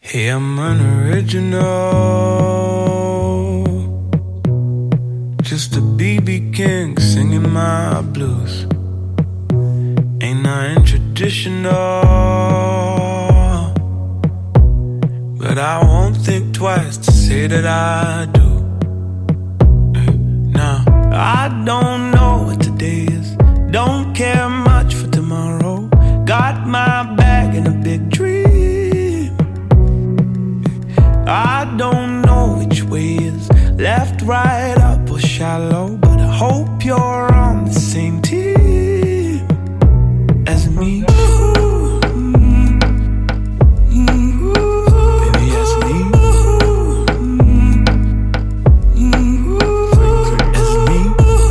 Hey, I'm unoriginal, just a BB King singing my blues. Ain't nothing traditional, but I won't think twice to say that I do. Now, I don't know what today is, don't care much for tomorrow. Got my bag and a big dream. I don't know which way is left, right, up or shallow, but I hope you're on the same team as me. Baby, as me. As me.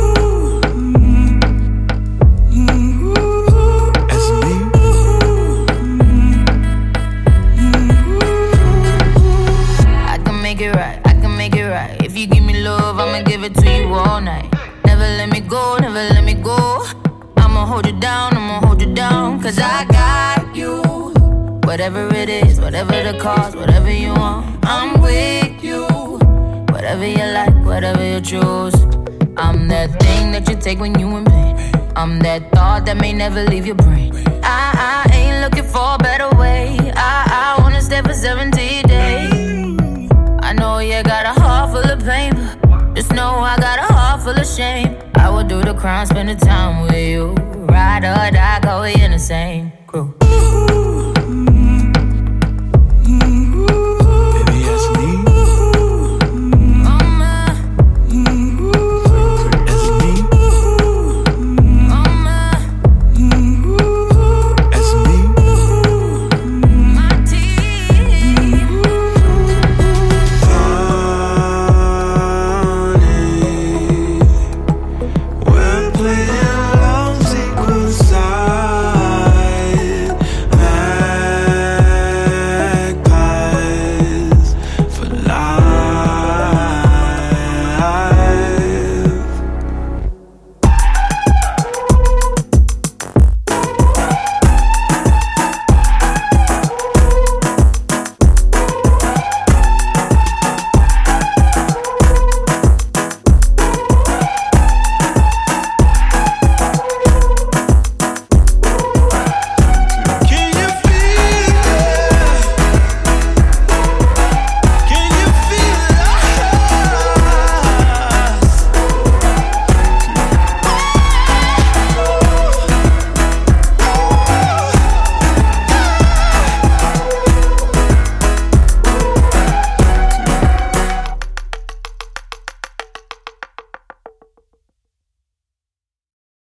As me. Make it right, I can make it right. If you give me love, I'ma give it to you all night. Never let me go, never let me go. I'ma hold you down, I'ma hold you down. Cause I got you. Whatever it is, whatever the cost, whatever you want, I'm with you. Whatever you like, whatever you choose. I'm that thing that you take when you in pain. I'm that thought that may never leave your brain. I ain't looking for a better way. I wanna stay for 70 days. I know you got a heart full of pain, but just know I got a heart full of shame. I would do the crime, spend the time with you. Ride or die, go in the same.